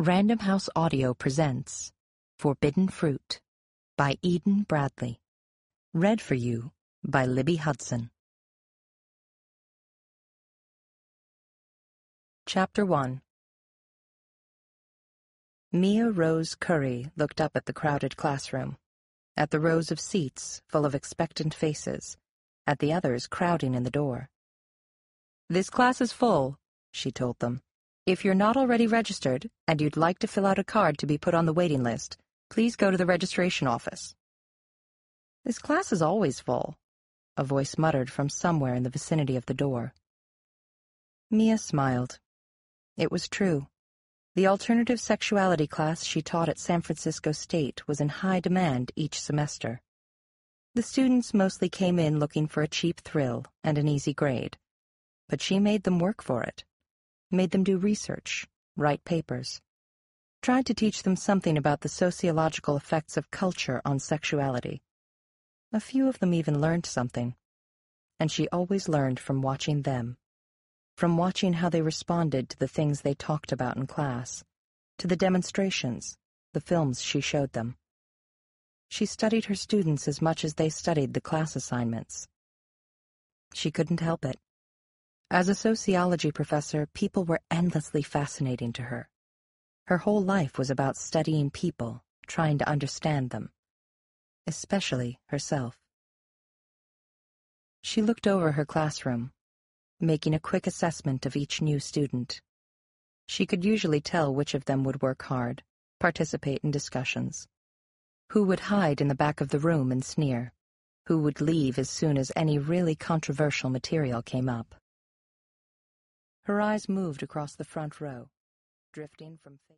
Random House Audio presents Forbidden Fruit by Eden Bradley. Read for you by Libby Hudson. Chapter 1. Mia Rose Curry looked up at the crowded classroom, at the rows of seats full of expectant faces, at the others crowding in the door. "This class is full," she told them. "If you're not already registered and you'd like to fill out a card to be put on the waiting list, please go to the registration office." "This class is always full," a voice muttered from somewhere in the vicinity of the door. Mia smiled. It was true. The alternative sexuality class she taught at San Francisco State was in high demand each semester. The students mostly came in looking for a cheap thrill and an easy grade, but she made them work for it. Made them do research, write papers, tried to teach them something about the sociological effects of culture on sexuality. A few of them even learned something, and she always learned from watching them, from watching how they responded to the things they talked about in class, to the demonstrations, the films she showed them. She studied her students as much as they studied the class assignments. She couldn't help it. As a sociology professor, people were endlessly fascinating to her. Her whole life was about studying people, trying to understand them, especially herself. She looked over her classroom, making a quick assessment of each new student. She could usually tell which of them would work hard, participate in discussions, who would hide in the back of the room and sneer, who would leave as soon as any really controversial material came up. Her eyes moved across the front row, drifting from